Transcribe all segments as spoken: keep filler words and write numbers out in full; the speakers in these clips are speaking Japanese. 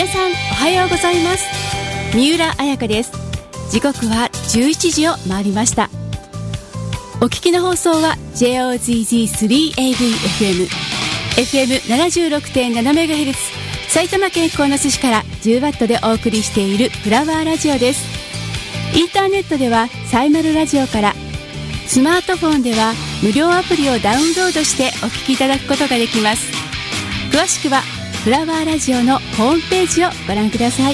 皆さんおはようございます。三浦彩香です。時刻はじゅういちじを回りました。お聞きの放送は ジェイオーゼットゼットスリーエーブイエフエム エフエムななじゅうろくてんななメガヘルツ 埼玉県鴻巣市からじゅうワットでお送りしているフラワーラジオです。インターネットではサイマルラジオから、スマートフォンでは無料アプリをダウンロードしてお聞きいただくことができます。詳しくはフラワーラジオのホームページをご覧ください。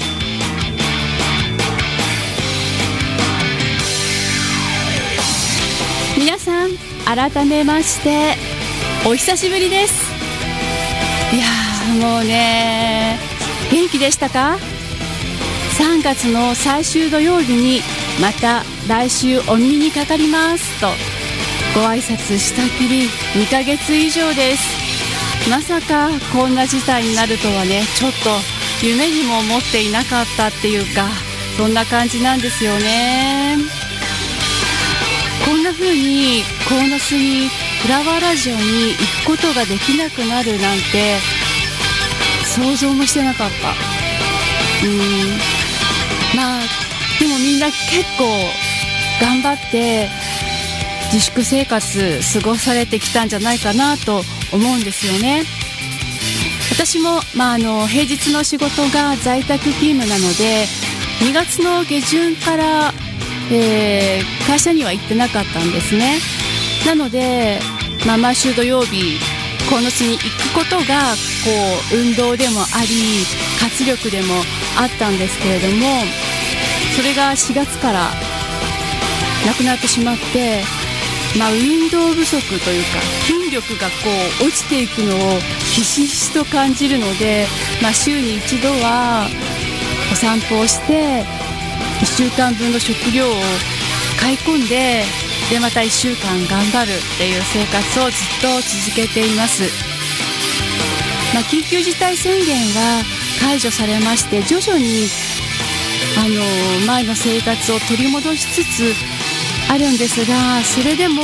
皆さん改めましてお久しぶりです。いやーもうね、元気でしたか？さんがつの最終土曜日にまた来週お耳にかかりますとご挨拶したきりにかげつ以上です。まさかこんな事態になるとはね、ちょっと夢にも思っていなかったっていうか、そんな感じなんですよね。こんな風に鴻巣にフラワーラジオに行くことができなくなるなんて想像もしてなかった。うーんまあでもみんな結構頑張って自粛生活過ごされてきたんじゃないかなと思うんですよね。私も、まあ、あの平日の仕事が在宅勤務なのでにがつの下旬から、えー、会社には行ってなかったんですね。なので、まあ、毎週土曜日鴻巣に行くことがこう運動でもあり活力でもあったんですけれども、それがしがつからなくなってしまって、まあ、運動不足というか筋力がこう落ちていくのをひしひしと感じるので、まあ、週に一度はお散歩をしていっしゅうかんぶんの食料を買い込んで、でまたいっしゅうかん頑張るっていう生活をずっと続けています。まあ、緊急事態宣言は解除されまして徐々にあの前の生活を取り戻しつつあるんですが、それでも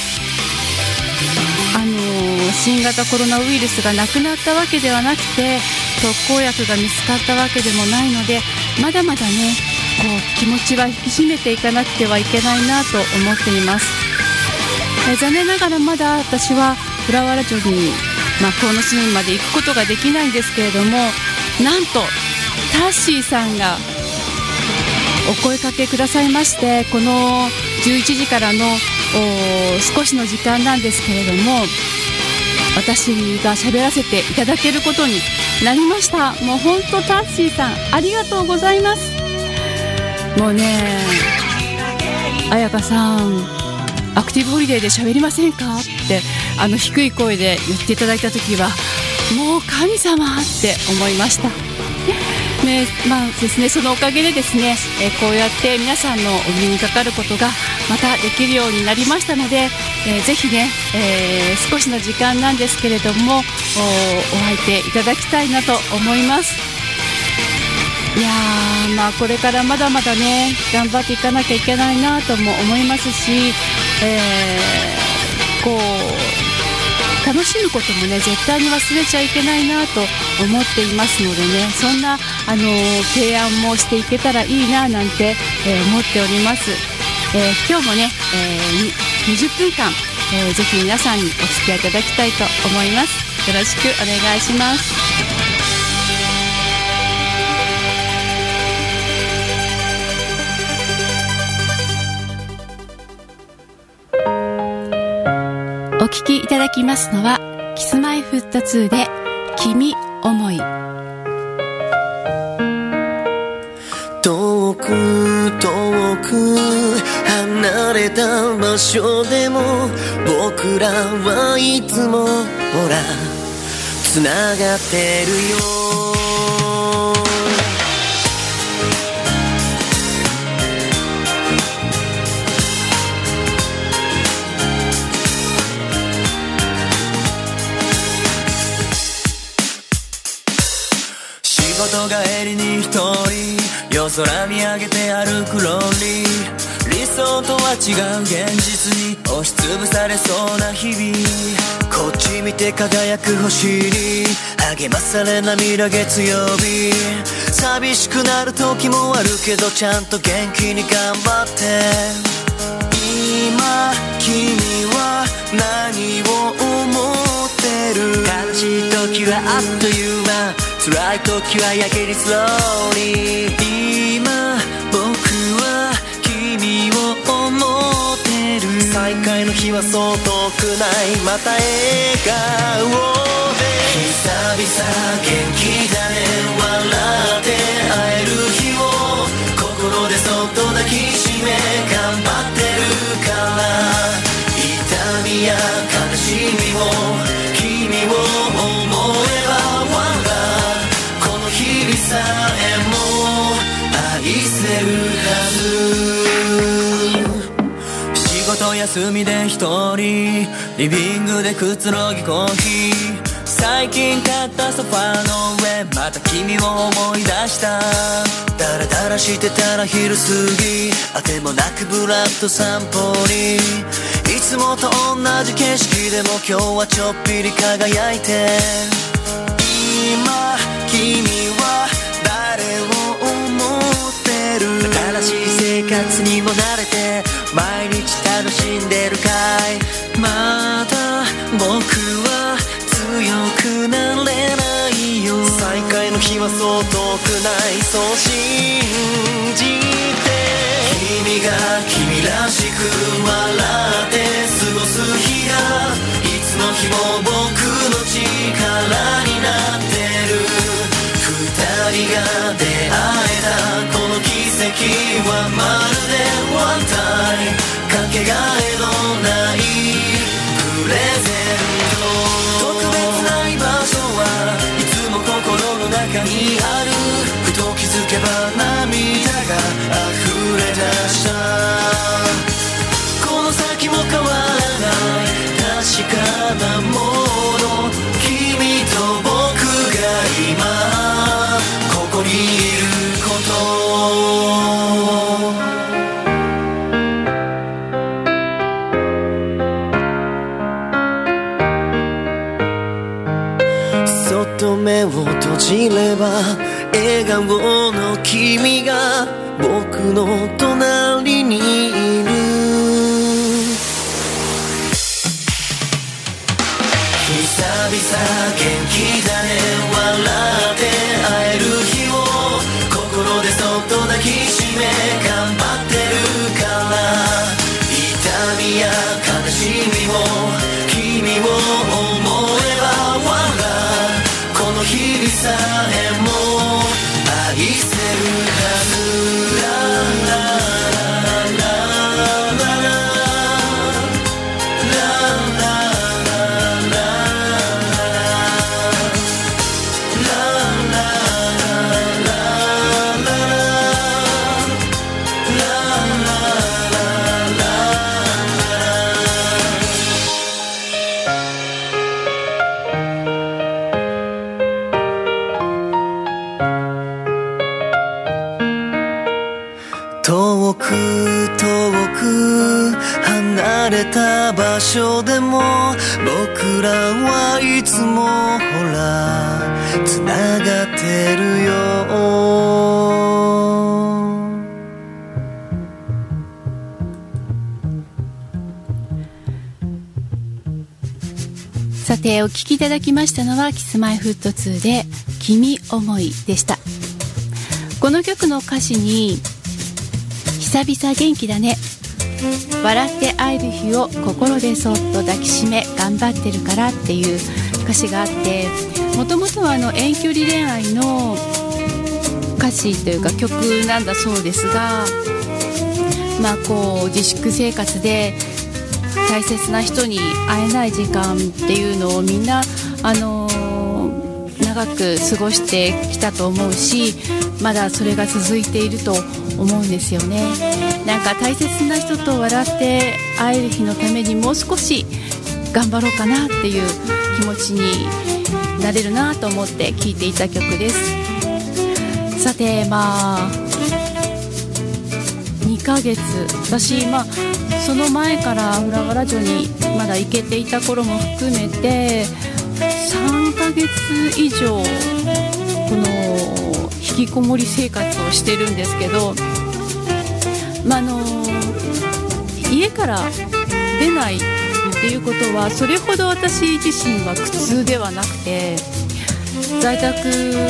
あの新型コロナウイルスがなくなったわけではなくて特効薬が見つかったわけでもないので、まだまだねこう気持ちは引き締めていかなくてはいけないなと思っています。え残念ながらまだ私はフラワーラジオに、まあ、鴻巣にまで行くことができないんですけれども、なんとタッシーさんがお声かけくださいまして、このじゅういちじからの少しの時間なんですけれども、私が喋らせていただけることになりました。もう本当タッシーさんありがとうございます。もうね、彩香さんアクティブホリデーで喋りませんかってあの低い声で言っていただいた時はもう神様って思いましたね。まあですね、そのおかげでですね、えー、こうやって皆さんのお耳にかかることがまたできるようになりましたので、えー、ぜひね、えー、少しの時間なんですけれども お, お相手いただきたいなと思います。いやー、まあこれからまだまだね頑張っていかなきゃいけないなとも思いますし、えー、こう楽しむこともね絶対に忘れちゃいけないなと思っていますのでね、そんなあの提案もしていけたらいいななんて、えー、思っております。えー、今日もね、えー、にじゅっぷんかん、えー、ぜひ皆さんにお付き合いいただきたいと思います。よろしくお願いします。お聞きいただきますのはキスマイフットツーで君思い。 遠く遠く離れた場所でも僕らはいつもほらつながってるよ。仕事帰りに一人夜空見上げて歩くロンリー、理想とは違う現実に押しつぶされそうな日々、こっち見て輝く星に励まされ涙月曜日寂しくなる時もあるけどちゃんと元気に頑張って今君は何を思ってる悲しい時はあっという間辛い時はやけにスローに今僕は君を思ってる再会の日はそう遠くないまた笑顔で久々元気だね笑って会える日を心でそっと抱きしめ頑張ってるから痛みや悲しみも君を思えば笑うこの日々さえも愛せるはず仕事休みで一人リビングでくつろぎコーヒー最近買ったソファーの上また君を思い出したダラダラしてたら昼過ぎあてもなくブラッと散歩にいつもと同じ景色でも今日はちょっぴり輝いて今君は誰を思ってる新しい生活にも慣れて毎日楽しんでるかいまだ僕は強くなれないよ再会の日はそう遠くないそう信じて君が君らしく笑って過ごす日がいつの日も僕の力になってる二人が出会えたこの奇跡はまるでワンタイムかけがえのないプレゼント特別ない場所はいつも心の中にあるふと気づけば涙が溢れ出したこの先も変わらない確かなもの君と僕が今ここにいることそっと目を閉じれば笑顔の君が僕の隣にいる久々元気だね笑って会える日を心でそっと抱きしめ頑張ってるから痛みや悲しみも君を思えば笑うこの日々さえも愛せるはずララ遠く遠く離れた場所でも僕らはいつもほらつながってるよさてお聴きいただきましたのはキスマイフットツーで君思いでした。この曲の歌詞に久々元気だね笑って会える日を心でそっと抱きしめ頑張ってるからっていう歌詞があってもともとはあの遠距離恋愛の歌詞というか曲なんだそうですがまあこう自粛生活で大切な人に会えない時間っていうのをみんなあのー、長く過ごしてきたと思うしまだそれが続いていると思うんですよね。なんか大切な人と笑って会える日のためにもう少し頑張ろうかなっていう気持ちになれるなと思って聴いていた曲です。さてまあにかげつ私まあその前からフラワーラジオにまだ行けていた頃も含めてさんかげつ以上この引きこもり生活をしてるんですけど、まあ、あの家から出ないっていうことはそれほど私自身は苦痛ではなくて、在宅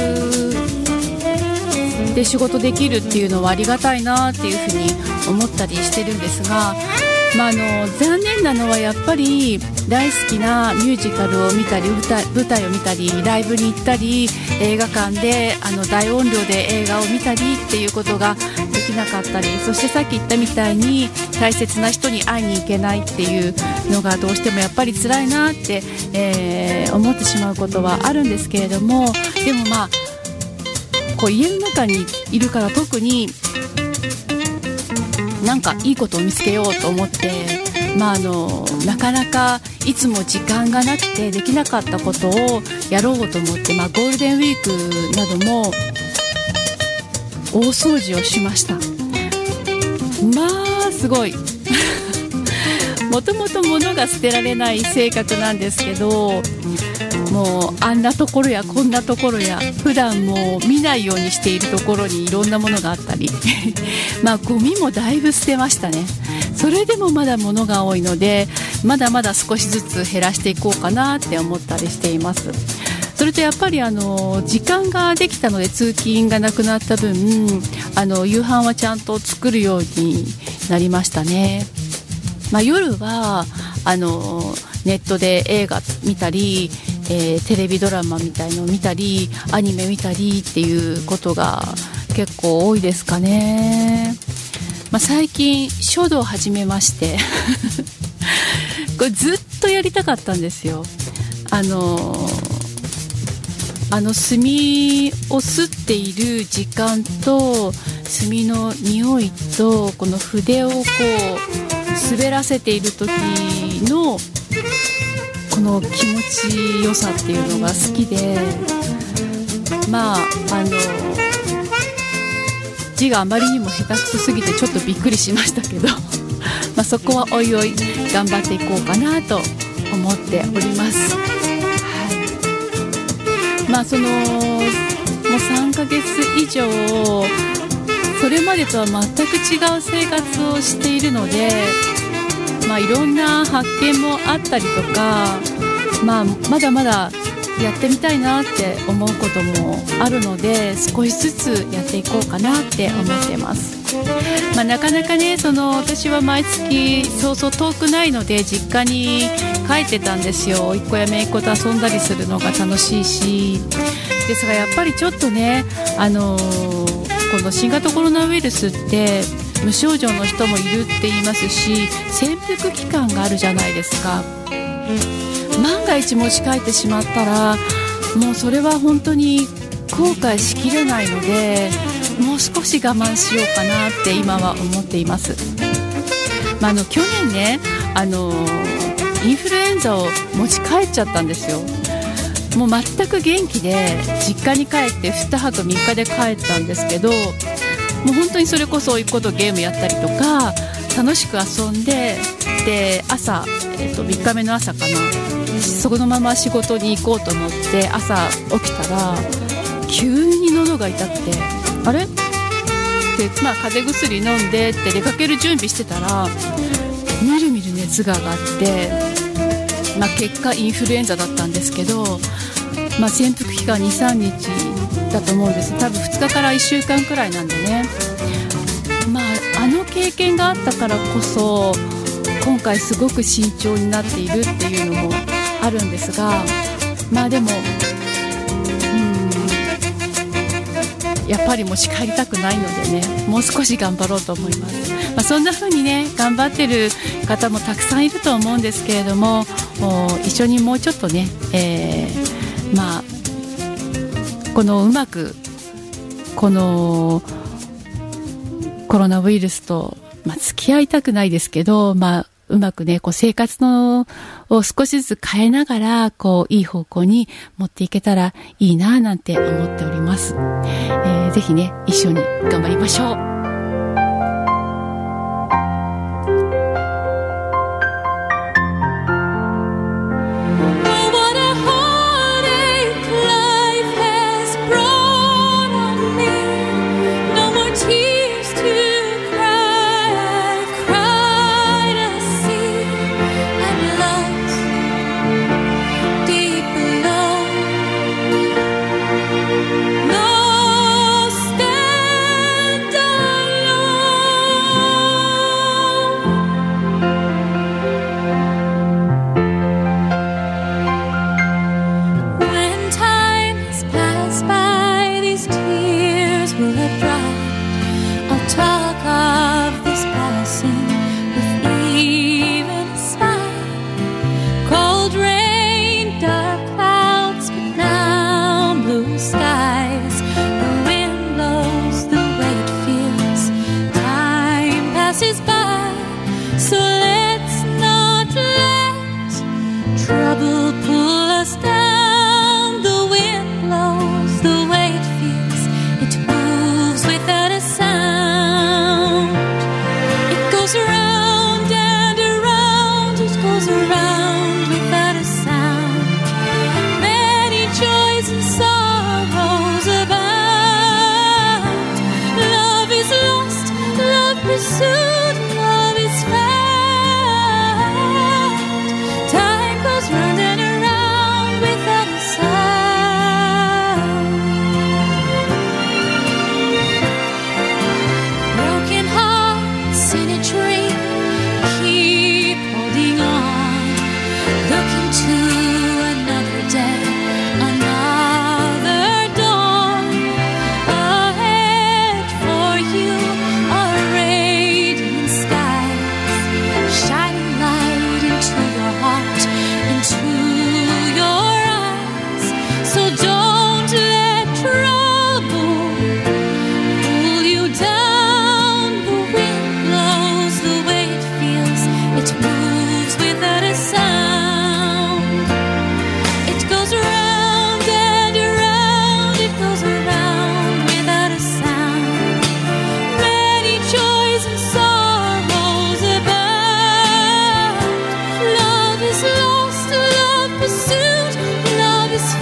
で仕事できるっていうのはありがたいなっていうふうに思ったりしてるんですが、まあ、あの残念なのはやっぱり大好きなミュージカルを見たり舞台、舞台を見たりライブに行ったり映画館であの大音量で映画を見たりっていうことができなかったり、そしてさっき言ったみたいに大切な人に会いに行けないっていうのがどうしてもやっぱり辛いなって、えー、思ってしまうことはあるんですけれども、でもまあこう家の中にいるから特になんかいいことを見つけようと思って、まあ、あのなかなかいつも時間がなくてできなかったことをやろうと思って、まあ、ゴールデンウィークなども大掃除をしました。まあすごいもともと物が捨てられない性格なんですけど、もうあんなところやこんなところや普段もう見ないようにしているところにいろんなものがあったりまあゴミもだいぶ捨てましたね。それでもまだ物が多いのでまだまだ少しずつ減らしていこうかなって思ったりしています。それとやっぱりあの時間ができたので通勤がなくなった分、あの夕飯はちゃんと作るようになりましたね。まあ、夜はあのネットで映画見たり、えー、テレビドラマみたいのを見たりアニメ見たりっていうことが結構多いですかね。まあ、最近書道を始めましてこれずっとやりたかったんですよ。あのあの墨を吸っている時間と墨の匂いとこの筆をこう滑らせている時のこの気持ちよさっていうのが好きで、まああの字があまりにも下手くそすぎてちょっとびっくりしましたけどまあそこはおいおい頑張っていこうかなと思っております。まあそのもうさんかげつ以上それまでとは全く違う生活をしているので、まあ、いろんな発見もあったりとか、まあ、まだまだやってみたいなって思うこともあるので少しずつやっていこうかなって思ってます。まあ、なかなかねその私は毎月そうそう遠くないので実家に帰ってたんですよ。甥っ子や姪っ子と遊んだりするのが楽しいし、ですがやっぱりちょっとね、あのー、この新型コロナウイルスって無症状の人もいるって言いますし潜伏期間があるじゃないですか。万が一持ち帰ってしまったらもうそれは本当に後悔しきれないのでもう少し我慢しようかなって今は思っています。まあ、あの去年ねあのインフルエンザを持ち帰っちゃったんですよ。もう全く元気で実家に帰ってにはくみっかで帰ったんですけど、もう本当にそれこそ甥っ子とゲームやったりとか楽しく遊んで、で朝、えー、とみっかめの朝かな、そこのまま仕事に行こうと思って朝起きたら急に喉が痛くて、あれって、まあ、風邪薬飲んでって出かける準備してたらみるみる熱が上がって、まあ、結果インフルエンザだったんですけど、まあ、潜伏期間 にさんにちだと思うんです。多分ふつかからいっしゅうかんくらいなんでね、まあ、あの経験があったからこそ今回すごく慎重になっているっていうのもあるんですが、まあでもやっぱり持ち帰りたくないのでね、もう少し頑張ろうと思います。まあ、そんな風にね頑張ってる方もたくさんいると思うんですけれども、一緒にもうちょっとね、えー、まあこのうまくこのコロナウイルスと、まあ、付き合いたくないですけど、まあうまくねこう生活のを少しずつ変えながらこういい方向に持っていけたらいいななんて思っております。えー、ぜひね一緒に頑張りましょう。 We wanna hold pass by, these tears will have dried. I'll talk of this passing with even a smile. Cold rain, dark clouds, but now blue skies. The wind blows the way it feels. Time passes by, so let's not let trouble pull us down. The wind blows the way it feels. It moves without a sound. It goes around and around. It goes around without a sound. Many joys and sorrows abound. Love is lost, love pursued, love is found. Time goes round and around without a sound. Broken hearts in a dream, keep holding on. Look into another day, another dawn. Ahead for you are radiant skies, shining light into your heart, into your eyes. So don't let trouble pull you down. The wind blows the way it feels. It moves without a sound. It goes around and around. It goes around without a sound. Many joys and sorrows abound. Love is lost, love pursued, love is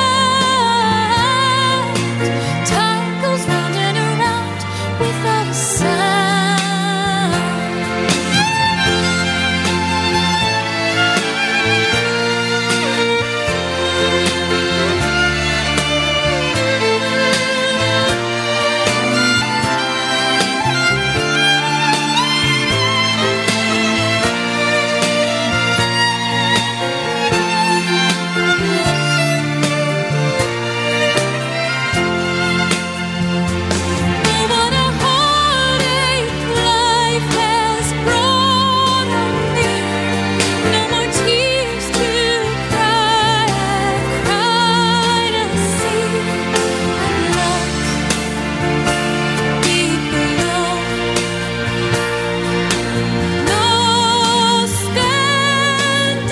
found. Time goes round and around without a sound. What a heartache life has brought on me. No more tears to cry. I've cried a sea. I'm lost deep below. No stand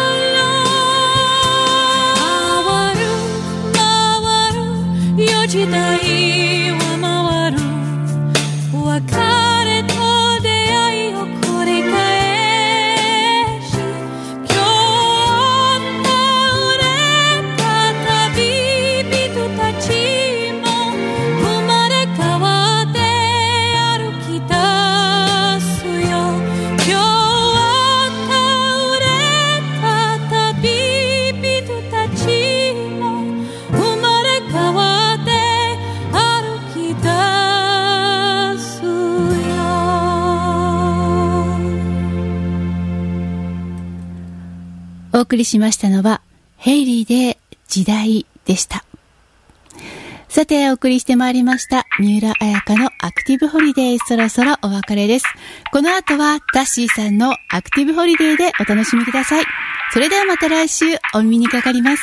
alone. 回る回るよ時代は回る。別れと出会いを繰り返し、今日倒れた旅人たちも生まれ変わって歩き出すよ。今日倒れた旅人たちも生まれ変わって歩き出すよ。 お送りしましたのはヘイリーで時代でした。さてお送りしてまいりました三浦彩香のアクティブホリデー、そろそろお別れです。この後はタッシーさんのアクティブホリデーでお楽しみください。それではまた来週お耳にかかります。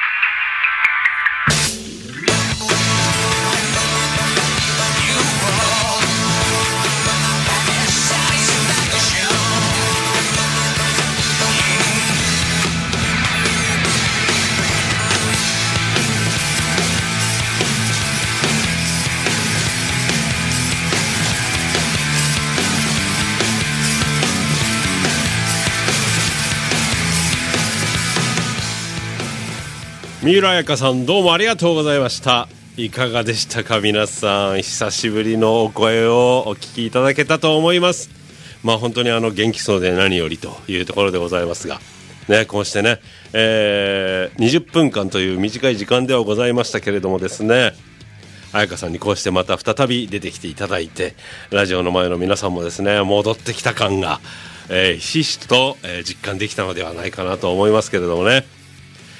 三浦彩香さん、どうもありがとうございました。いかがでしたか皆さん。久しぶりのお声をお聞きいただけたと思います。まあ本当にあの元気そうで何よりというところでございますがね、こうしてね、えー、にじゅっぷんかんという短い時間ではございましたけれどもですね、彩香さんにこうしてまた再び出てきていただいて、ラジオの前の皆さんもですね、戻ってきた感が、えー、ひしひしと、えー、実感できたのではないかなと思いますけれどもね。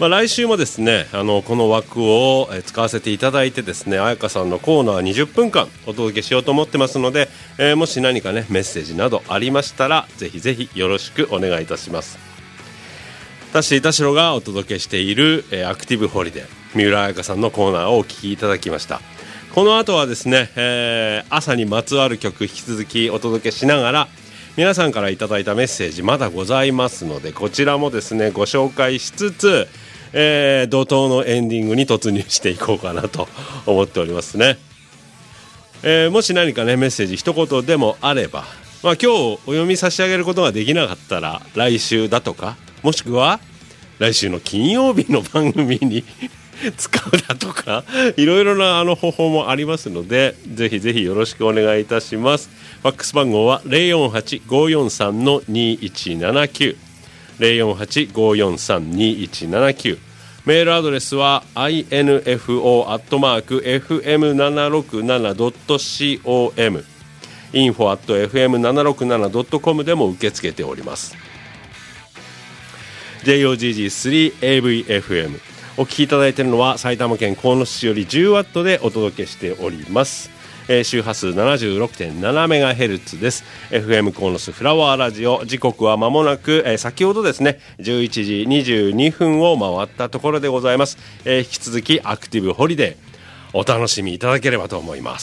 まあ、来週もですねあのこの枠を使わせていただいてですね彩香さんのコーナーにじゅっぷんかんお届けしようと思ってますので、えー、もし何かねメッセージなどありましたらぜひぜひよろしくお願いいたします。タッシー田代がお届けしている、えー、アクティブホリデー三浦彩香さんのコーナーをお聞きいただきました。この後はですね、えー、朝にまつわる曲引き続きお届けしながら皆さんからいただいたメッセージまだございますのでこちらもですねご紹介しつつ、えー、怒涛のエンディングに突入していこうかなと思っておりますね。えー、もし何かねメッセージ一言でもあれば、まあ、今日お読み差し上げることができなかったら来週だとかもしくは来週の金曜日の番組に使うだとかいろいろなあの方法もありますのでぜひぜひよろしくお願いいたします。ファックス番号は ゼロよんはち ごよんさん にいちななきゅう ゼロよんはち ごよんさん にいちななきゅうメールアドレスは インフォ アットマーク エフエムななろくなな ドット コム インフォ アット エフエムななろくなな ドット コム でも受け付けております。 ジェイオージージースリーエーブイエフエム お聞きいただいているのは埼玉県鴻巣市より じゅうワット でお届けしております。えー、周波数 ななじゅうろくてんななメガヘルツ です。 エフエム 鴻巣フラワーラジオ時刻は間もなく、えー、先ほどですねじゅういちじにじゅうにふんを回ったところでございます。えー、引き続きアクティブホリデーお楽しみいただければと思います。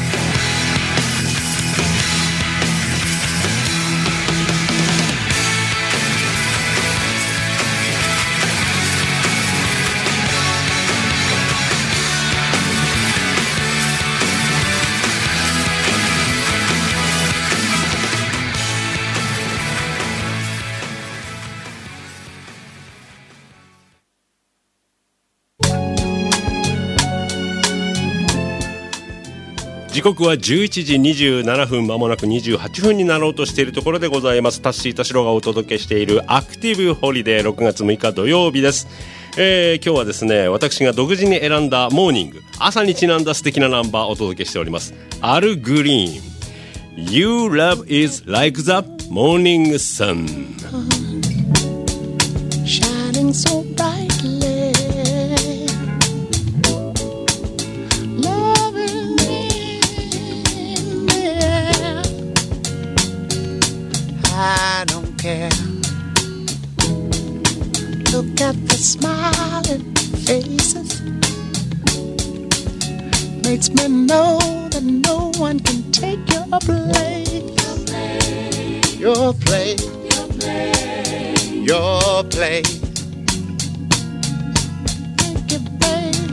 時刻はじゅういちじにじゅうななふんまもなくにじゅうはっぷんになろうとしているところでございます。タッシー田代がお届けしているアクティブホリデーろくがつむいか土曜日です。えー、今日はですね私が独自に選んだモーニング朝にちなんだ素敵なナンバーをお届けしております。アルグリーン You love is like the morning sun Shining so brightly I don't care. Look at the smiling faces. Makes me know that no one can take your place. Your place. Your place. Your place. Thank you, babe.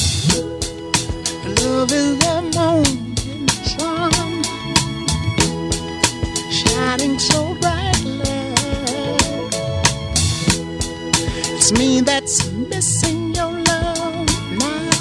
Love is the morning sun. Shining so brightly. It's me that's missing your love now.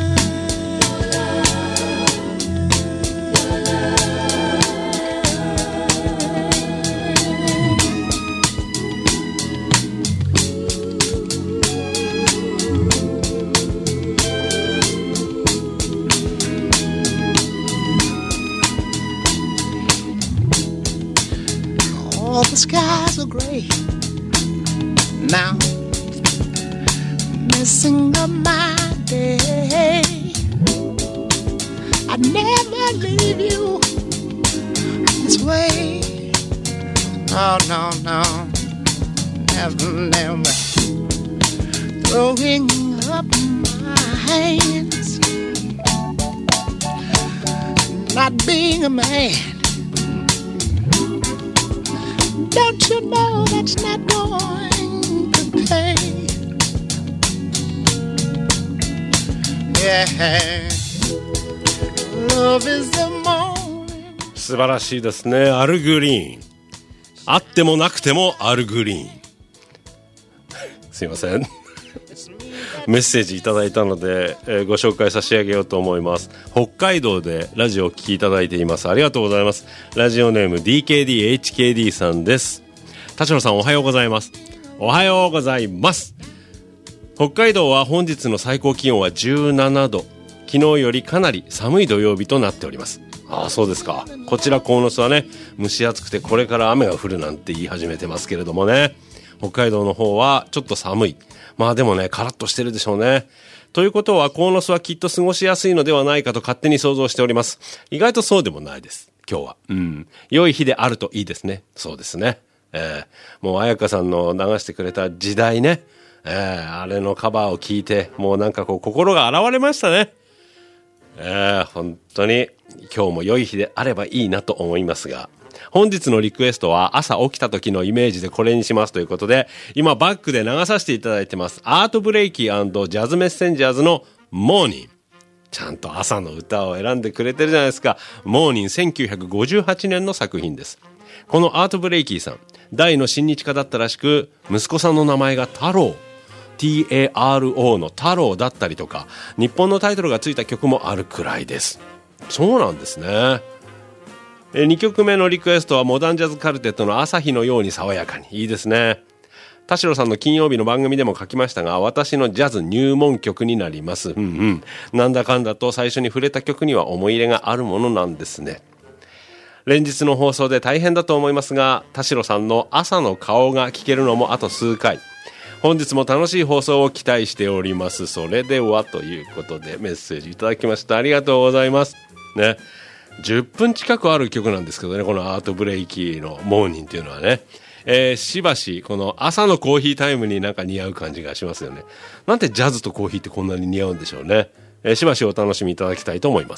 All the skies are gray now, messing up my day. I'd never leave you this way. Oh no, no, never, never. Throwing up my hands, not being a man. Don't you know that's not going to pay? Yeah, love is the morning. 素晴らしいですね。アルグリーンあってもなくてもアルグリーンすいませんメッセージいただいたので、えー、ご紹介差し上げようと思います。北海道でラジオを聞きいただいています。ありがとうございます。ラジオネーム ディーケーディーエイチケーディー さんです。田代さんおはようございます。おはようございます。北海道は本日の最高気温はじゅうななど、昨日よりかなり寒い土曜日となっております。ああそうですか。こちら鴻巣はね蒸し暑くてこれから雨が降るなんて言い始めてますけれどもね、北海道の方はちょっと寒い。 まあでもね、カラッとしてるでしょうね。ということは、鴻巣はきっと過ごしやすいのではないかと勝手に想像しております。意外とそうでもないです。今日は。うん。良い日であるといいですね。そうですね。えー、もう彩香さんの流してくれた時代ね。えー、あれのカバーを聞いて、もうなんかこう心が洗われましたね。えー、本当に今日も良い日であればいいなと思いますが、本日のリクエストは朝起きた時のイメージでこれにしますということで、今バックで流させていただいてます。アートブレイキー&ジャズメッセンジャーズのモーニング。ちゃんと朝の歌を選んでくれてるじゃないですか。モーニングせんきゅうひゃくごじゅうはちねんの作品です。このアートブレイキーさん、大の親日家だったらしく、息子さんの名前が太郎、ティーエーアールオー の太郎だったりとか、日本のタイトルがついた曲もあるくらいです。そうなんですね。えにきょくめのリクエストはモダンジャズカルテットの朝日のように爽やかに。いいですね。田代さんの金曜日の番組でも書きましたが、私のジャズ入門曲になります。うんうん。なんだかんだと最初に触れた曲には思い入れがあるものなんですね。連日の放送で大変だと思いますが、田代さんの朝の顔が聞けるのもあと数回。本日も楽しい放送を期待しております。それではということでメッセージいただきました。ありがとうございます。ね。じゅっぷん近くある曲なんですけどね、このアートブレイキーのモーニングっていうのはね、えー、しばしこの朝のコーヒータイムになんか似合う感じがしますよね。なんでジャズとコーヒーってこんなに似合うんでしょうね。えー、しばしお楽しみいただきたいと思います。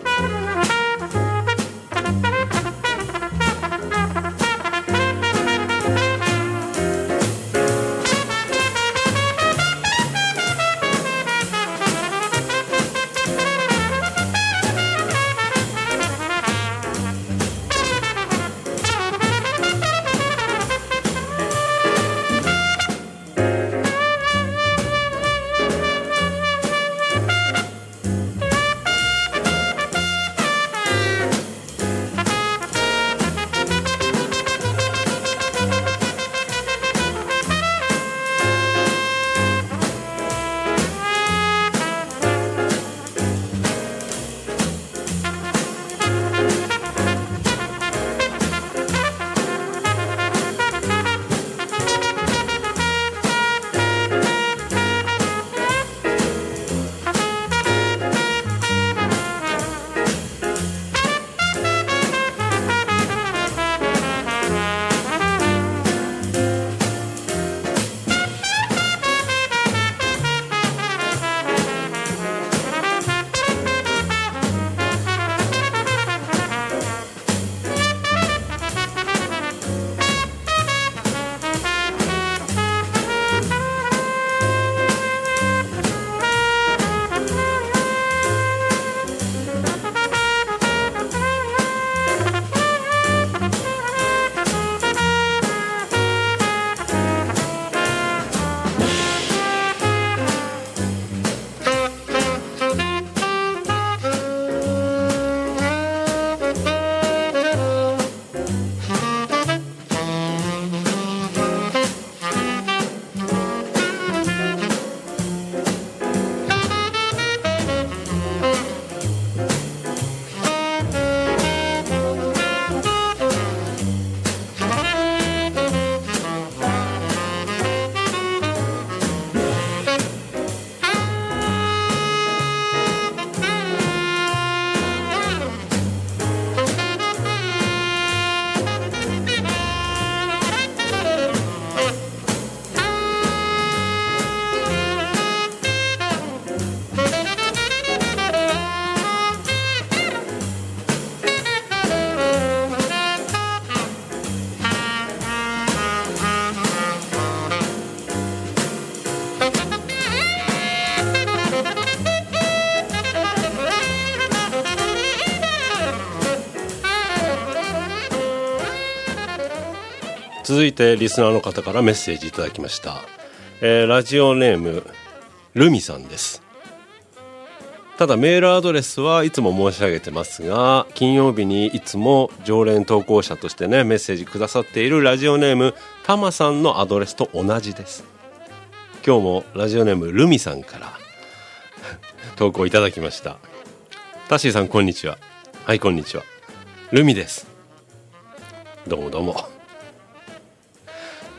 続いてリスナーの方からメッセージいただきました、えー、ラジオネームルミさんです。ただメールアドレスはいつも申し上げてますが、金曜日にいつも常連投稿者としてねメッセージくださっているラジオネームタマさんのアドレスと同じです。今日もラジオネームルミさんから投稿いただきました。タッシーさんこんにちは。はい、こんにちは。ルミです。どうもどうも。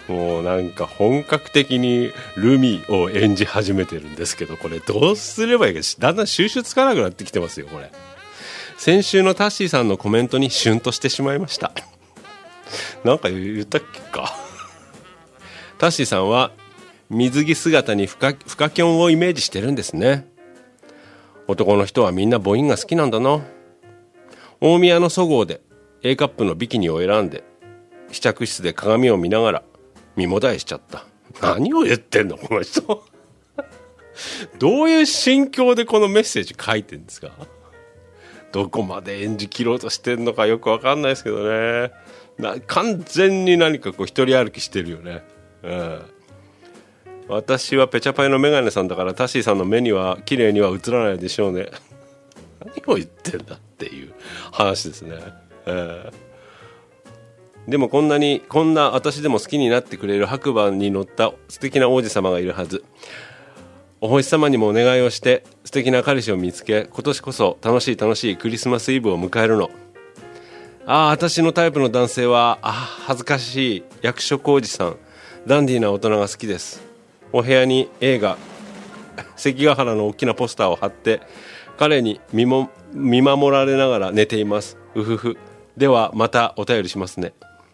もうなんか本格的にルミを演じ始めてるんですけど、これどうすればいいかだんだん収集つかなくなってきてますよ。これ先週のタッシーさんのコメントにシュンとしてしまいました。なんか言ったっけか。タッシーさんは水着姿にフカ、フカキョンをイメージしてるんですね。男の人はみんな母音が好きなんだな。大宮のそごうで A カップのビキニを選んで試着室で鏡を見ながら身もだえしちゃった。何を言ってんのこの人。どういう心境でこのメッセージ書いてんですか。どこまで演じ切ろうとしてんのかよくわかんないですけどね。な完全に何かこう一人歩きしてるよね、うん、私はペチャパイのメガネさんだからタッシーさんの目には綺麗には映らないでしょうね。何を言ってんだっていう話ですね、えー、でもこんなにこんな私でも好きになってくれる白馬に乗った素敵な王子様がいるはず。お星様にもお願いをして素敵な彼氏を見つけ、今年こそ楽しい楽しいクリスマスイブを迎えるの。ああ、私のタイプの男性はあ恥ずかしい役所広司さん、ダンディーな大人が好きです。お部屋に映画関ヶ原の大きなポスターを貼って彼に 見, も見守られながら寝ています。うふふ。ではまたお便りしますね。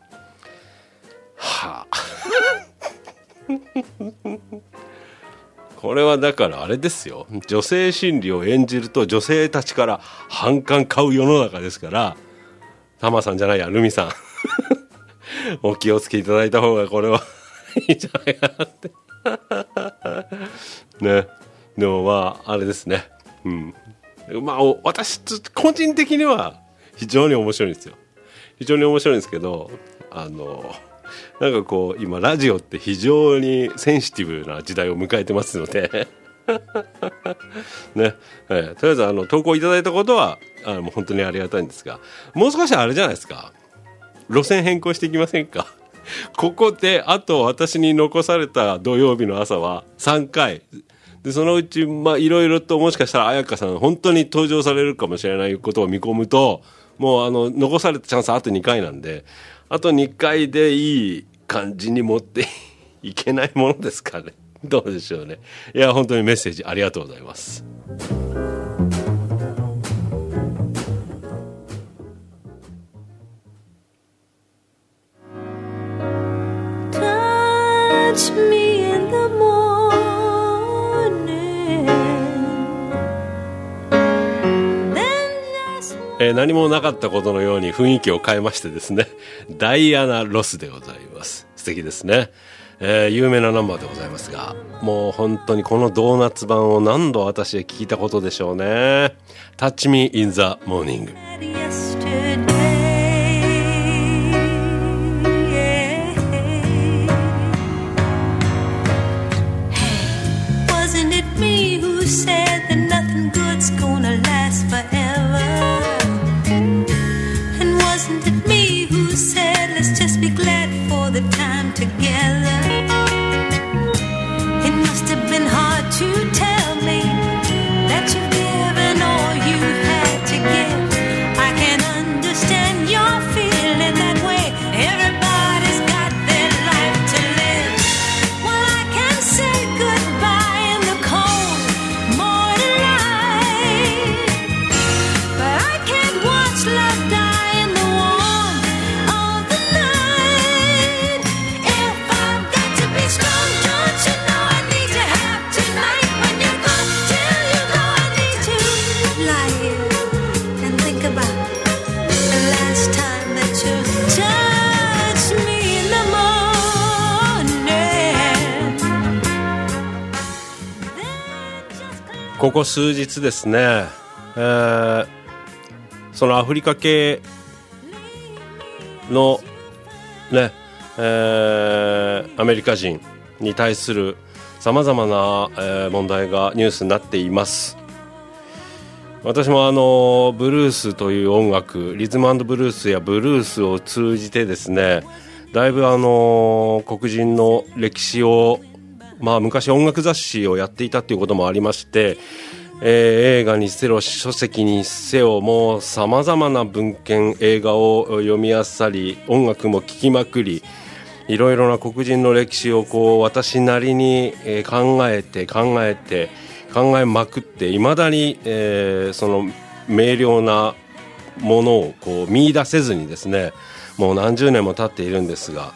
はあこれはだからあれですよ、女性心理を演じると女性たちから反感買う世の中ですから、タマさんじゃないやルミさんお気をつけいただいた方がこれはいいんじゃないかなってね。でもまああれですね、うん、まあ私個人的には非常に面白いんですよ。非常に面白いんですけど、あのなんかこう今ラジオって非常にセンシティブな時代を迎えてますのでね、えー、とりあえずあの投稿いただいたことはあのもう本当にありがたいんですが、もう少しあれじゃないですか、路線変更していきませんか。ここであと私に残された土曜日の朝はさんかいで、そのうちまあいろいろともしかしたら彩香さん本当に登場されるかもしれないことを見込むと、もうあの残されたチャンスあとにかいなんで、あとにかいでいい感じに持っていけないものですかね。どうでしょうね。いや本当にメッセージありがとうございます。 Touch me in the morning, then just えー、何もなかったことのように雰囲気を変えましてですね、ダイアナ・ロスでございます。素敵ですね、えー、有名なナンバーでございますが、もう本当にこのドーナツ版を何度私は聞いたことでしょうね。 Touch me in the morning。 yesterday. Wasn't it me who said that nothing good's gonna last forever? And wasn't it me who said let's just be glad for the time together? It must have been hard to tell me that you've given all you had to give. I can understand your feeling that way. Everybody's got their life to live. Well, I can say goodbye in the cold morning light, but I can't watch love die in the warmth of the night. If I've got to be strong, don't you know I need to have tonight? When you're gone, till you go, I need to lie here and think about the last time that you touched me in the morning. Then just close ここ数日ですね、えー、そのアフリカ系のね、えー、アメリカ人に対するさまざまな、えー問題がニュースになっています。私もあのブルースという音楽、リズム&ブルースやブルースを通じてですね、だいぶあの黒人の歴史を、まあ昔音楽雑誌をやっていたということもありまして、えー映画にせよ書籍にせよ、もうさまざまな文献映画を読み漁り、音楽も聴きまくり、 いろいろな黒人の歴史をこう私なりに、えー、考えて考えて考えまくっていまだに、えー、その明瞭なものをこう見出せずにですね、もう何十年も経っているんですが、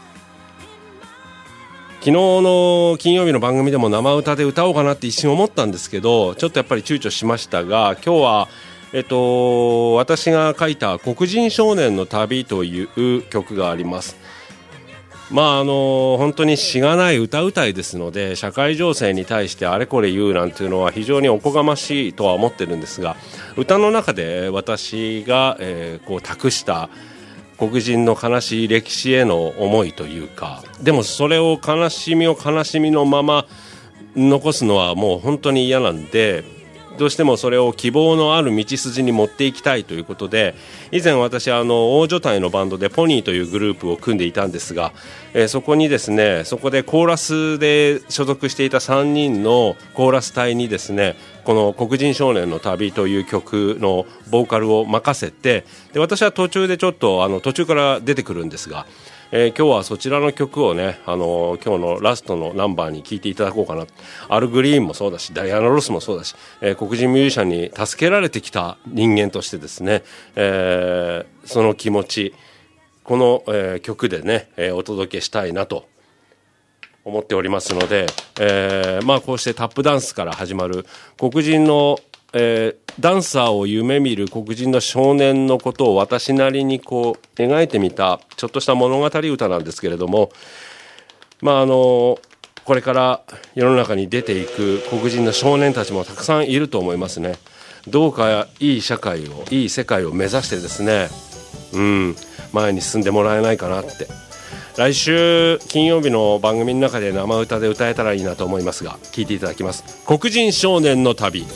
昨日の金曜日の番組でも生歌で歌おうかなって一瞬思ったんですけど、ちょっとやっぱり躊躇しましたが、今日は、えっと、私が書いた黒人少年の旅という曲があります。まああの本当にしがない歌うたいですので、社会情勢に対してあれこれ言うなんていうのは非常におこがましいとは思ってるんですが、歌の中で私が、えー、こう託した黒人の悲しい歴史への思いというか、でもそれを悲しみを悲しみのまま残すのはもう本当に嫌なんで、どうしてもそれを希望のある道筋に持っていきたいということで、以前私あの大所帯のバンドでポニーというグループを組んでいたんですが、えー、そこにですね、そこでコーラスで所属していたさんにんのコーラス隊にですね、この黒人少年の旅という曲のボーカルを任せて、で私は途中でちょっとあの途中から出てくるんですが、えー、今日はそちらの曲をね、あのー、今日のラストのナンバーに聴いていただこうかな。アル・グリーンもそうだし、ダイアナ・ロスもそうだし、えー、黒人ミュージシャンに助けられてきた人間としてですね、えー、その気持ちこの、えー、曲でね、えー、お届けしたいなと思っておりますので、えー、まあこうしてタップダンスから始まる黒人のえー、ダンサーを夢見る黒人の少年のことを私なりにこう描いてみたちょっとした物語歌なんですけれども、まああのこれから世の中に出ていく黒人の少年たちもたくさんいると思いますね。どうかいい社会をいい世界を目指してですね、うん前に進んでもらえないかなって。来週金曜日の番組の中で生歌で歌えたらいいなと思いますが、聴いていただきます。黒人少年の旅。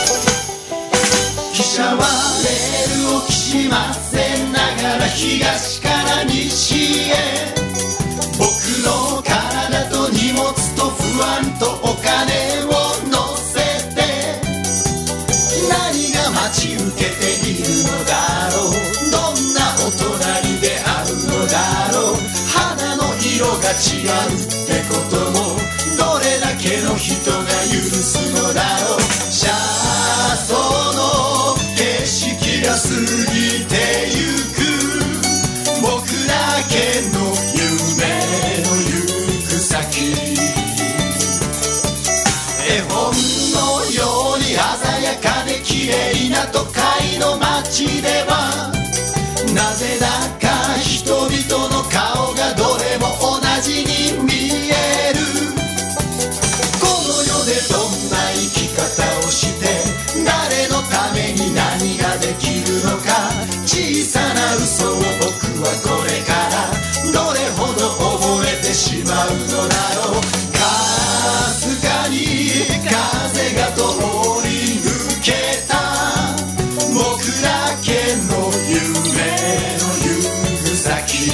汽車はレールをきしませながら東から西へ、僕の体と荷物と不安とお金を乗せて、何が待ち受けているのだろう、どんな大人に出会うのだろう、肌の色が違うってこともどれだけの人が許すのだろう、車窓の景色が過ぎてゆく、僕だけの夢の行く先、絵本のように鮮やかで綺麗な都会の街では、なぜだか人々の顔がどれも同じに見える、この世でどんな生き方をして誰のために何ができるのか、小さな嘘を僕はこれからどれほど覚えてしまうのだろう、かすかに風が通り抜けた僕だけの夢の行く先、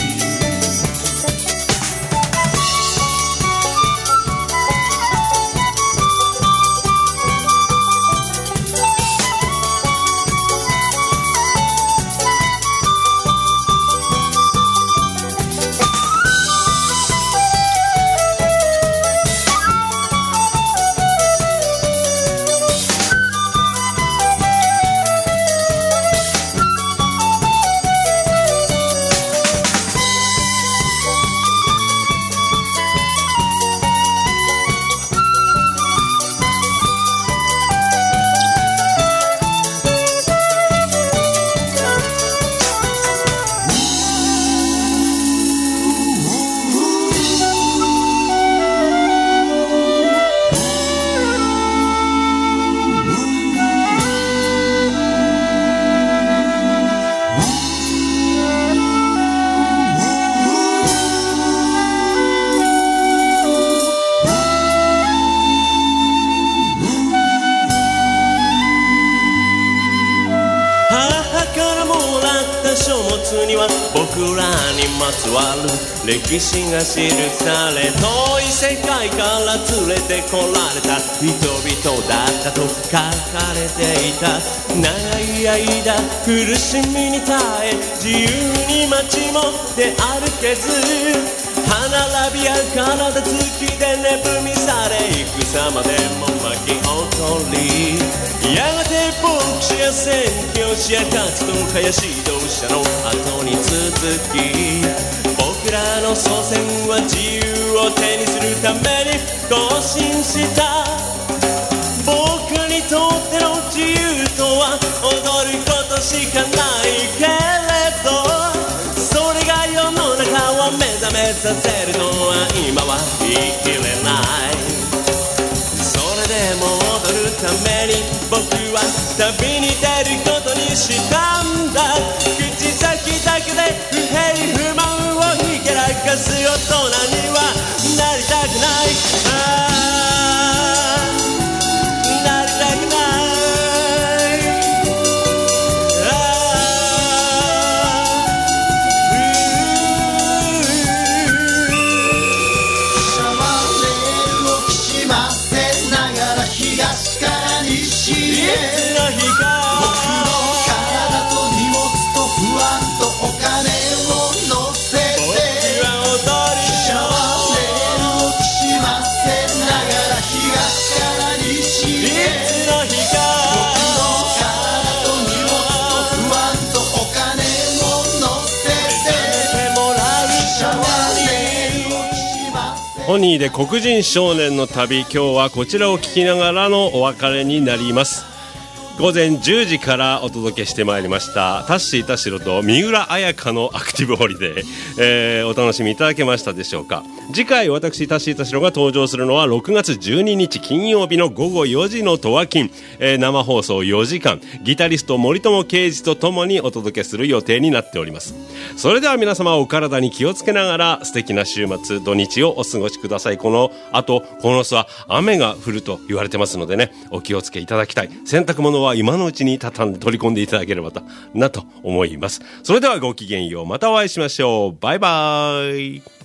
僕らにまつわる歴史が記され、遠い世界から連れてこられた人々だったと書かれていた、長い間苦しみに耐え自由に街も出歩けず、 歯並びや体つきで値踏みされ戦までも巻き起こりやがて牧師や宣教師や活動家や指導者の後に続き僕らの祖先は自由を手にするために行進した僕にとっての自由とは踊ることしかないけれどそれが世の中を目覚めさせるのは今は言い切れないそれでも踊るために僕は旅に出ることにしたんだ口先だけで不平不満をひけらかす大人にはなりたくないあなりたくないあシャワーレールをきしませながら東から西へいつの日か体と荷物と不安とお金を乗せて僕は踊りシャワーレールをきしませながら東から西いへつの日か体と荷物と不安とお金を乗せててもらうシャワーレールをきしませポニーで黒人少年の旅、今日はこちらを聞きながらのお別れになります。午前じゅうじからお届けしてまいりましたタッシー田代と三浦彩香のアクティブホリデー、えー、お楽しみいただけましたでしょうか。次回私タッシー田代が登場するのはろくがつじゅうににち金曜日の午後よじのトワキン、えー、生放送よじかんギタリスト森友啓二とともにお届けする予定になっております。それでは皆様お体に気をつけながら素敵な週末土日をお過ごしください。この後この巣は雨が降ると言われてますのでね、お気をつけいただきたい。洗濯物は今のうちに畳んで取り込んでいただければなと思います。それではごきげんよう、またお会いしましょう。バイバイ。